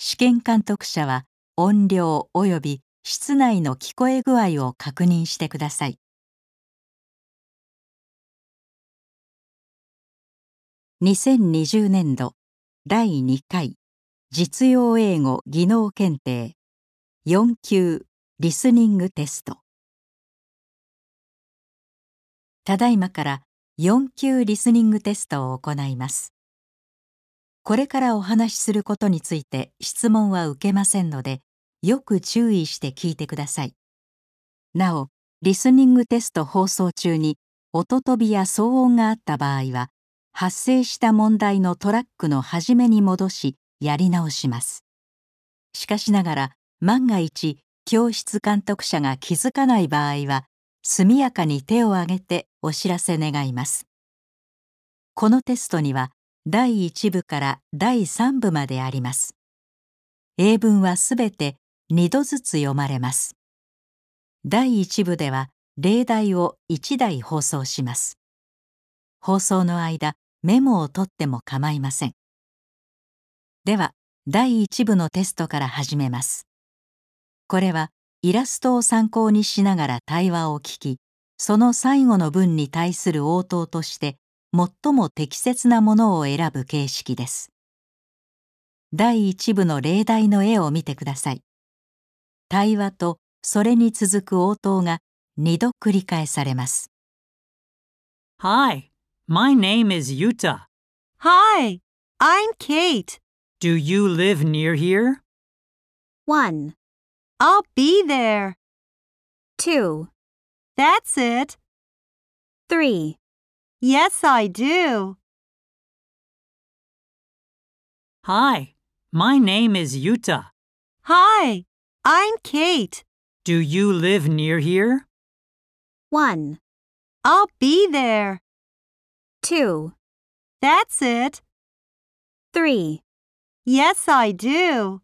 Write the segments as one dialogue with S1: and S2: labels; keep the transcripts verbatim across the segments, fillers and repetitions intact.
S1: 試験監督者は音量及び室内の聞こえ具合を確認してください。にせんにじゅうねんどだいにかい実用英語技能検定よん級リスニングテスト。ただいまからよん級リスニングテストを行います。これからお話しすることについて質問は受けませんので、よく注意して聞いてください。なお、リスニングテスト放送中に音飛びや騒音があった場合は、発生した問題のトラックの始めに戻し、やり直します。しかしながら、万が一、教室監督者が気づかない場合は、速やかに手を挙げてお知らせ願います。このテストには、だいいち部からだいさん部まであります。英文はすべてにどずつ読まれます。だいいち部では例題をいちだい放送します。放送の間、メモを取っても構いません。では、だいいち部のテストから始めます。これはイラストを参考にしながら対話を聞き、その最後の文に対する応答として、最も適切なものを選ぶ形式です。だいいち部の例題の絵を見てください。対話とそれに続く応答がにど繰り返されます。
S2: Hi, my name is Yuta.
S3: Hi, I'm Kate.
S2: Do you live near here?
S3: one. I'll be there. two. That's it. three. Yes, I do.
S2: Hi, my name is Yuta.
S3: Hi, I'm Kate.
S2: Do you live near here?
S3: one. I'll be there. two. That's it. three. Yes, I do.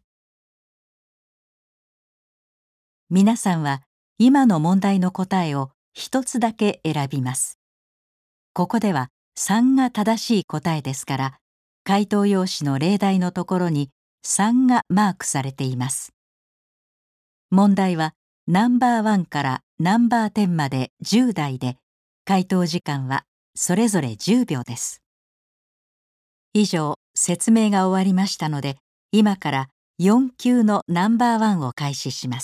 S1: 皆さんは今の問題の答えを一つだけ選びます。ここではさんが正しい答えですから、回答用紙の例題のところにさんがマークされています。問題はナンバーワンからナンバーテンまでじゅうだいで、回答時間はそれぞれじゅうびょうです。以上、説明が終わりましたので、今からよん級のナンバーワンを開始します。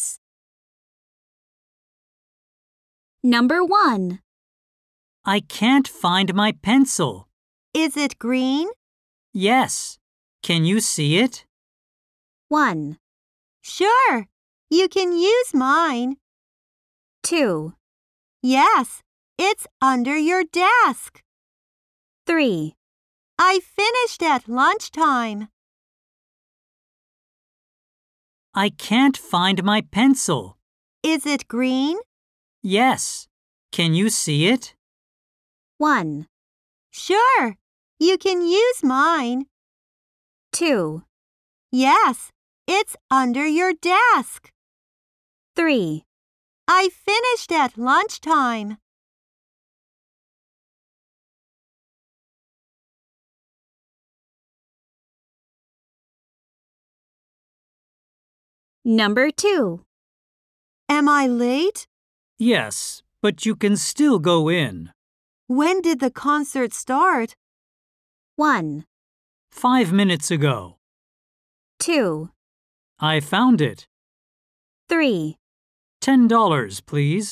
S3: Number one.
S2: I can't find my pencil.
S3: Is it green?
S2: Yes. Can you see it?
S3: one. Sure, you can use mine. two. Yes, it's under your desk. three. I finished at lunchtime.
S2: I can't find my pencil.
S3: Is it green?
S2: Yes. Can you see it?
S3: one. Sure, you can use mine. two. Yes, it's under your desk. three. I finished at lunchtime. Number two. Am I late?
S2: Yes, but you can still go in.
S3: When did the concert start? one.
S2: Five minutes ago.
S3: two.
S2: I found it.
S3: three.
S2: Ten dollars, please.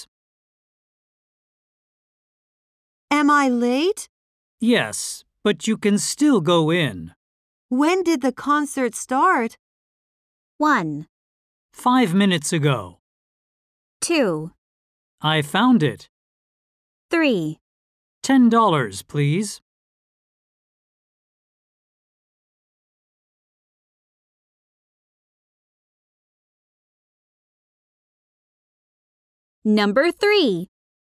S3: Am I late?
S2: Yes, but you can still go in.
S3: When did the concert start? one.
S2: Five minutes ago.
S3: two.
S2: I found it.
S3: three.
S2: Ten dollars, please.
S3: Number three.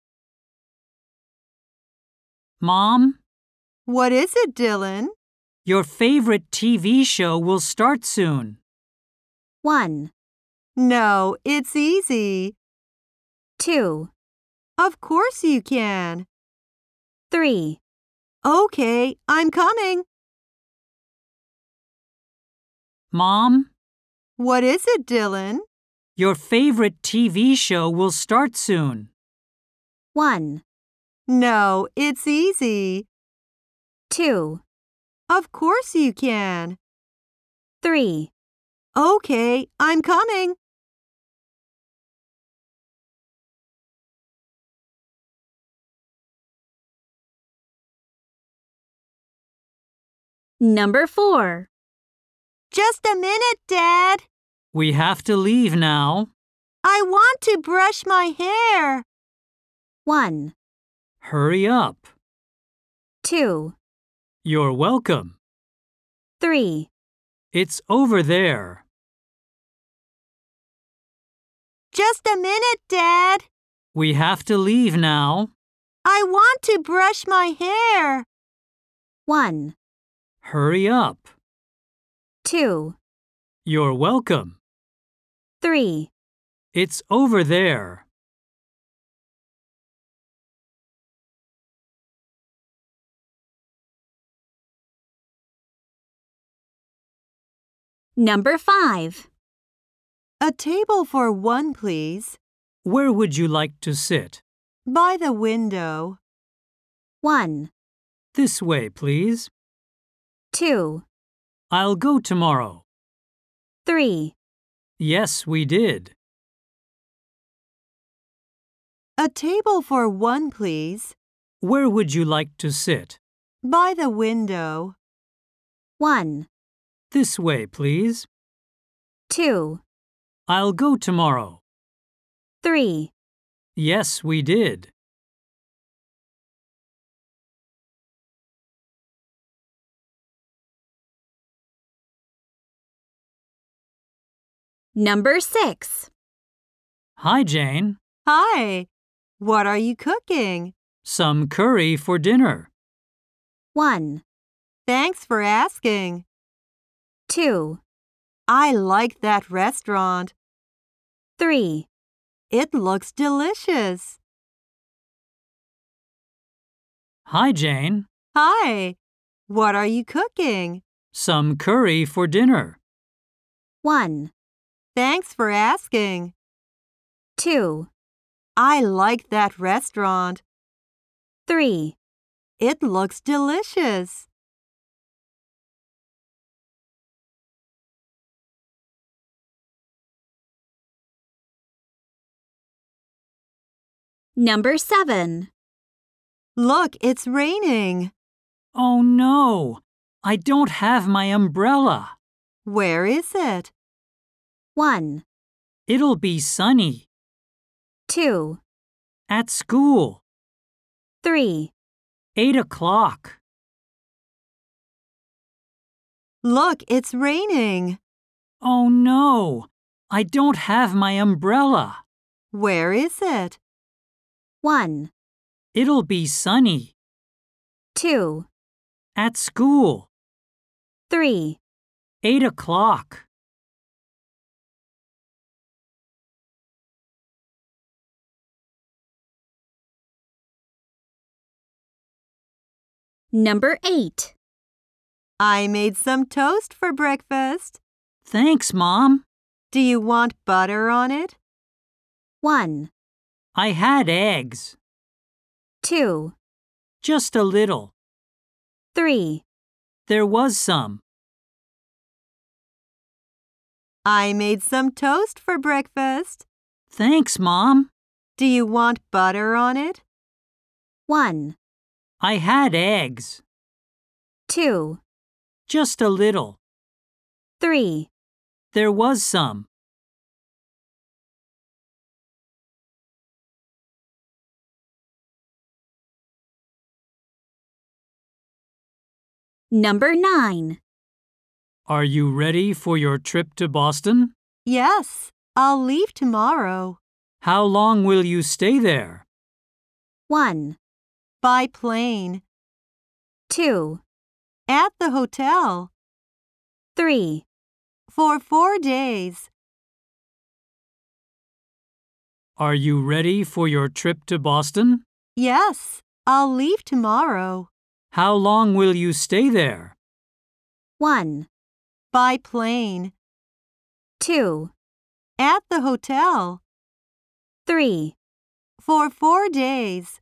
S2: Mom,
S3: What is it, Dylan?
S2: your favorite T V show will start soon.
S3: one. No, it's easy. two. Of course you can. three. Okay, I'm coming.
S2: Mom,
S3: What is it, Dylan?
S2: Your favorite T V show will start soon.
S3: one. No, it's easy. two. Of course you can. three. Okay, I'm coming. Number four. Just a minute, Dad.
S2: We have to leave now.
S3: I want to brush my hair. one.
S2: Hurry up.
S3: two.
S2: You're welcome.
S3: three.
S2: It's over there.
S3: Just a minute, Dad.
S2: We have to leave now.
S3: I want to brush my hair. one.
S2: Hurry up.
S3: two.
S2: You're welcome.
S3: three.
S2: It's over there.
S3: Number five. A table for one, please.
S2: Where would you like to sit?
S3: By the window. one.
S2: This way, please.
S3: two.
S2: I'll go tomorrow.
S3: three.
S2: Yes, we did.
S3: A table for one, please.
S2: Where would you like to sit?
S3: By the window. one.
S2: This way, please.
S3: two.
S2: I'll go tomorrow.
S3: three.
S2: Yes, we did.
S3: Number six.
S2: Hi, Jane.
S3: Hi. What are you cooking?
S2: Some curry for dinner.
S3: one. Thanks for asking. two. I like that restaurant. three. It looks delicious.
S2: Hi, Jane.
S3: Hi. What are you cooking?
S2: Some curry for dinner.
S3: one. Thanks for asking. two. I like that restaurant. three. It looks delicious. Number seven. Look, it's raining.
S2: Oh, no. I don't have my umbrella.
S3: Where is it? one.
S2: It'll be sunny.
S3: two.
S2: At school.
S3: three.
S2: Eight o'clock.
S3: Look, it's raining.
S2: Oh, no. I don't have my umbrella.
S3: Where is it? one.
S2: It'll be sunny.
S3: two.
S2: At school.
S3: three.
S2: Eight o'clock.
S3: Number eight. I made some toast for breakfast.
S2: Thanks, Mom.
S3: Do you want butter on it? one.
S2: I had eggs.
S3: two.
S2: Just a little.
S3: three.
S2: There was some.
S3: I made some toast for breakfast.
S2: Thanks, Mom.
S3: Do you want butter on it? one.
S2: I had eggs.
S3: two.
S2: Just a little.
S3: three.
S2: There was some.
S3: Number nine.
S2: Are you ready for your trip to Boston?
S3: Yes, I'll leave tomorrow.
S2: How long will you stay there?
S3: one. By plane. two. At the hotel. three. For four days.
S2: Are you ready for your trip to Boston?
S3: Yes, I'll leave tomorrow.
S2: How long will you stay there?
S3: one. By plane. two. At the hotel. three. For four days.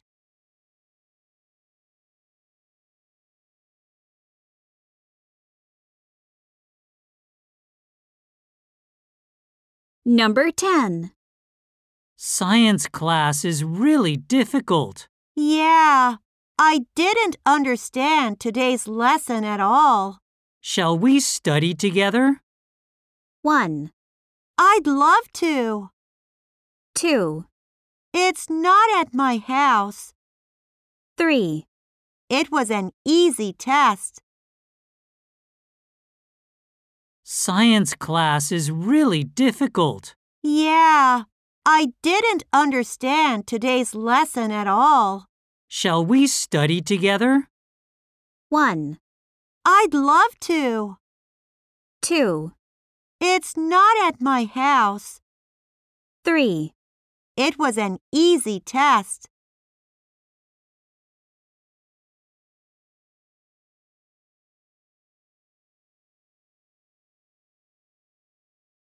S3: Number ten.
S2: Science class is really difficult.
S3: Yeah, I didn't understand today's lesson at all.
S2: Shall we study together?
S3: one. I'd love to. two. It's not at my house. three. It was an easy test.
S2: Science class is really difficult.
S3: Yeah, I didn't understand today's lesson at all.
S2: Shall we study together?
S3: one. I'd love to. two. It's not at my house. three. It was an easy test.